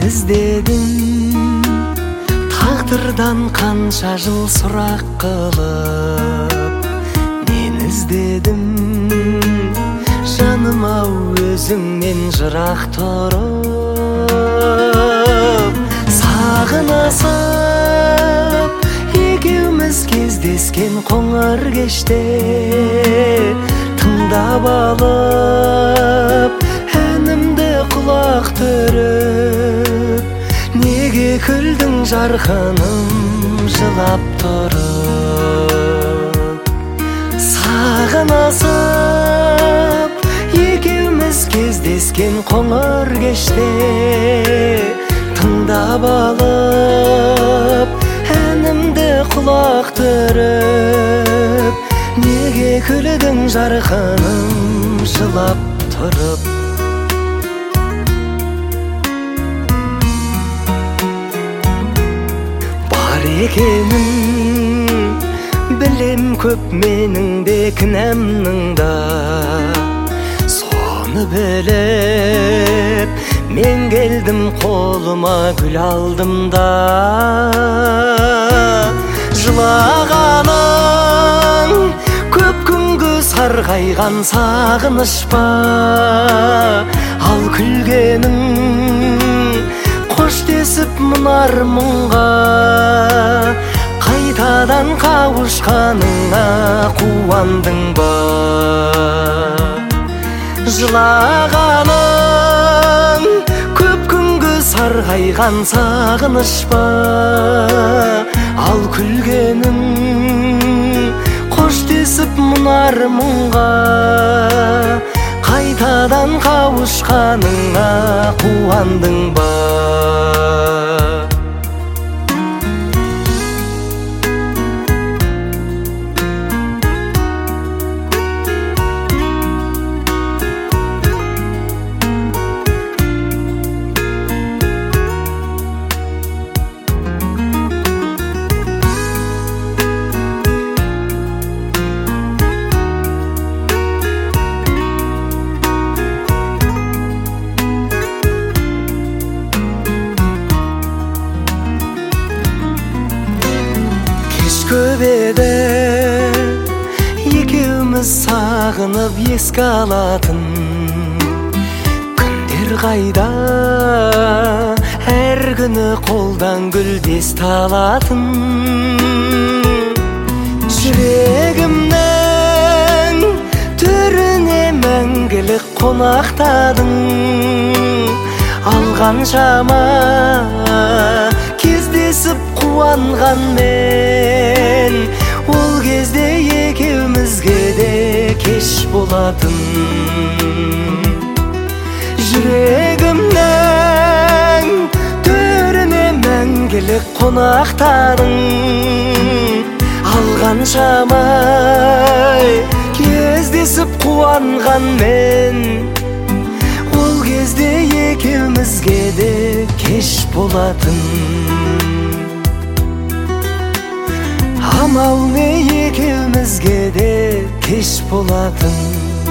іздедім тағдырдан қанша жыл сұрақ қылып мен іздедім жаным ау өзіңнен жырақ тұрып сағынысып екеуміз кездескен қоңыр кеште тыңдап алып әнімді құлақ түріп неге күлдің жарқыным жылап тұрып сағынысып екеуміз кездескен қоңыр кеште тыңдап алып әнімді құлақ түріп неге күлдің жарқыным жылап тұрып бар екенін білем көп менің де кінәмнің да соны біліп мен келдім қолыма гүл алдым да жылағаның көп күнгі сарғайған сағыныш па ал күлгенің қош десіп мұнар мұңға қайтадан қауышқаныңа қуандың ба жылағаның көп күнгі сарғайған сағыныш па ал күлгенің қош десіп мұнар мұңға қайтадан қауышқаныңа қуандың ба көп еді екеуміз сағынып еске алатын күндер қайда әр күні қолдан гүлдесті алатын жүрегімнің төріне мәңгілік қонақтадың алғаншама кездесіп қуанған мен ол кезде екеумізге де кеш болатын жүрегімнің төріне мәңгілік қонақтадың алғаншама кездесіп қуанған мен ол кезде екеумізге де кеш болатын амал не екеумізге де кеш болатын